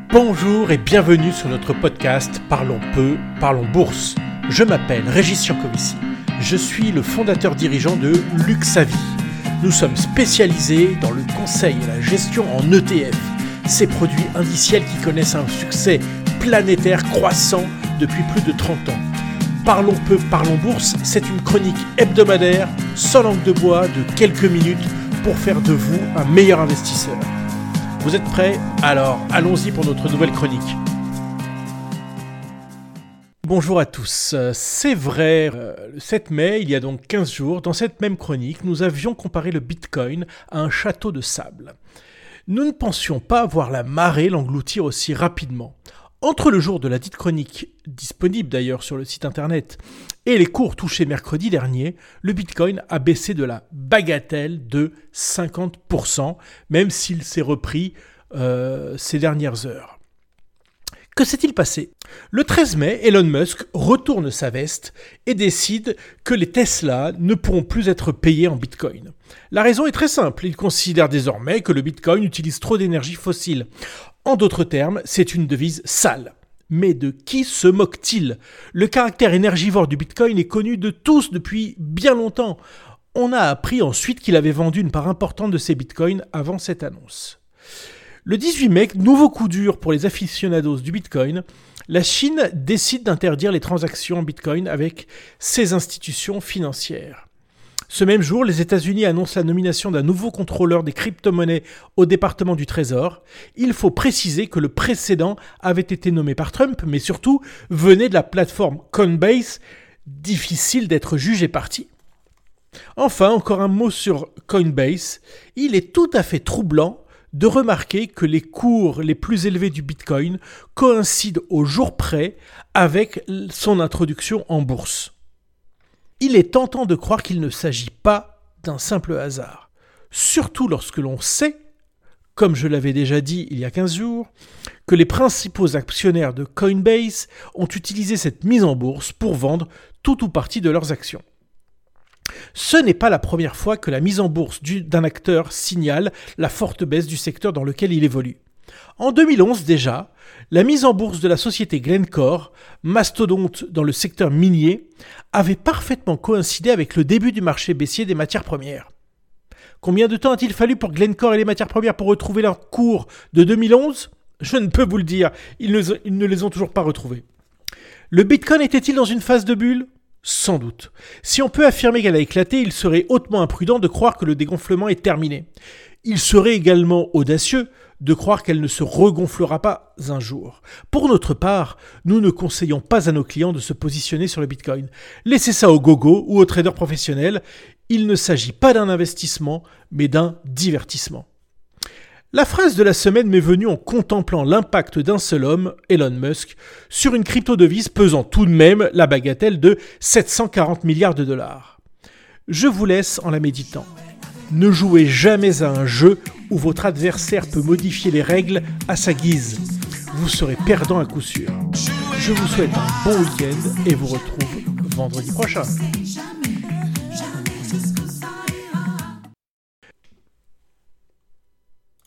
Bonjour et bienvenue sur notre podcast Parlons peu, parlons bourse. Je m'appelle Régis Jancovici. Je suis le fondateur dirigeant de Luxavie. Nous sommes spécialisés dans le conseil et la gestion en ETF, ces produits indiciels qui connaissent un succès planétaire croissant depuis plus de 30 ans. Parlons peu, parlons bourse, c'est une chronique hebdomadaire, sans langue de bois, de quelques minutes pour faire de vous un meilleur investisseur. Vous êtes prêts ? Alors, allons-y pour notre nouvelle chronique. Bonjour à tous. C'est vrai, le 7 mai, il y a donc 15 jours, dans cette même chronique, nous avions comparé le Bitcoin à un château de sable. Nous ne pensions pas voir la marée l'engloutir aussi rapidement. Entre le jour de la dite chronique, disponible d'ailleurs sur le site internet, et les cours touchés mercredi dernier, le Bitcoin a baissé de la bagatelle de 50%, même s'il s'est repris ces dernières heures. Que s'est-il passé ? Le 13 mai, Elon Musk retourne sa veste et décide que les Tesla ne pourront plus être payés en Bitcoin. La raison est très simple, il considère désormais que le Bitcoin utilise trop d'énergie fossile. En d'autres termes, c'est une devise sale. Mais de qui se moque-t-il ? Le caractère énergivore du Bitcoin est connu de tous depuis bien longtemps. On a appris ensuite qu'il avait vendu une part importante de ses Bitcoins avant cette annonce. Le 18 mai, nouveau coup dur pour les aficionados du Bitcoin, la Chine décide d'interdire les transactions en Bitcoin avec ses institutions financières. Ce même jour, les États-Unis annoncent la nomination d'un nouveau contrôleur des crypto-monnaies au département du Trésor. Il faut préciser que le précédent avait été nommé par Trump, mais surtout venait de la plateforme Coinbase, difficile d'être jugé parti. Enfin, encore un mot sur Coinbase. Il est tout à fait troublant de remarquer que les cours les plus élevés du Bitcoin coïncident au jour près avec son introduction en bourse. Il est tentant de croire qu'il ne s'agit pas d'un simple hasard, surtout lorsque l'on sait, comme je l'avais déjà dit il y a 15 jours, que les principaux actionnaires de Coinbase ont utilisé cette mise en bourse pour vendre tout ou partie de leurs actions. Ce n'est pas la première fois que la mise en bourse d'un acteur signale la forte baisse du secteur dans lequel il évolue. En 2011 déjà, la mise en bourse de la société Glencore, mastodonte dans le secteur minier, avait parfaitement coïncidé avec le début du marché baissier des matières premières. Combien de temps a-t-il fallu pour Glencore et les matières premières pour retrouver leur cours de 2011 ? Je ne peux vous le dire, ils ne les ont toujours pas retrouvés. Le Bitcoin était-il dans une phase de bulle ? Sans doute. Si on peut affirmer qu'elle a éclaté, il serait hautement imprudent de croire que le dégonflement est terminé. Il serait également audacieux de croire qu'elle ne se regonflera pas un jour. Pour notre part, nous ne conseillons pas à nos clients de se positionner sur le Bitcoin. Laissez ça aux gogo ou aux traders professionnels. Il ne s'agit pas d'un investissement, mais d'un divertissement. La phrase de la semaine m'est venue en contemplant l'impact d'un seul homme, Elon Musk, sur une crypto-devise pesant tout de même la bagatelle de 740 milliards de dollars. Je vous laisse en la méditant. Ne jouez jamais à un jeu où votre adversaire peut modifier les règles à sa guise. Vous serez perdant à coup sûr. Je vous souhaite un bon week-end et vous retrouve vendredi prochain.